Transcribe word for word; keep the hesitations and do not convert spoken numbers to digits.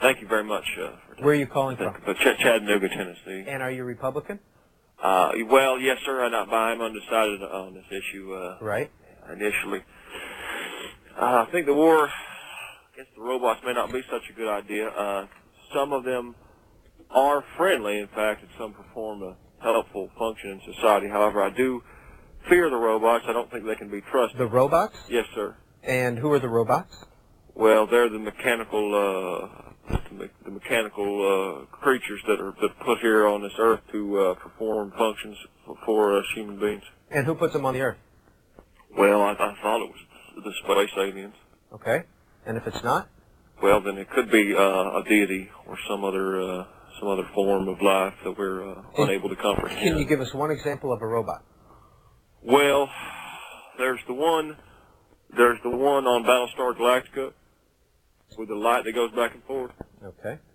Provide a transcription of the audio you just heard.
thank you very much. Uh, for Where are you calling from? But Ch Chattanooga, Tennessee. And are you Republican? Uh, well, yes, sir. I'm not by. I'm undecided on this issue. Uh, right. Initially, uh, I think the war against the robots may not be such a good idea. Uh, some of them are friendly, in fact, and some perform a helpful function in society. However, I do fear the robots. I don't think they can be trusted. The robots? Yes, sir. And who are the robots? Well, they're the mechanical, uh, the, me the mechanical uh, creatures that are that put here on this earth to uh, perform functions for us human beings. And who puts them on the earth? Well, I, I thought it was the space aliens. Okay. And if it's not? Well, then it could be uh, a deity or some other uh, some other form of life that we're uh, unable to comprehend. Can you give us one example of a robot? Well, there's the one. There's the one on Battlestar Galactica with the light that goes back and forth. Okay.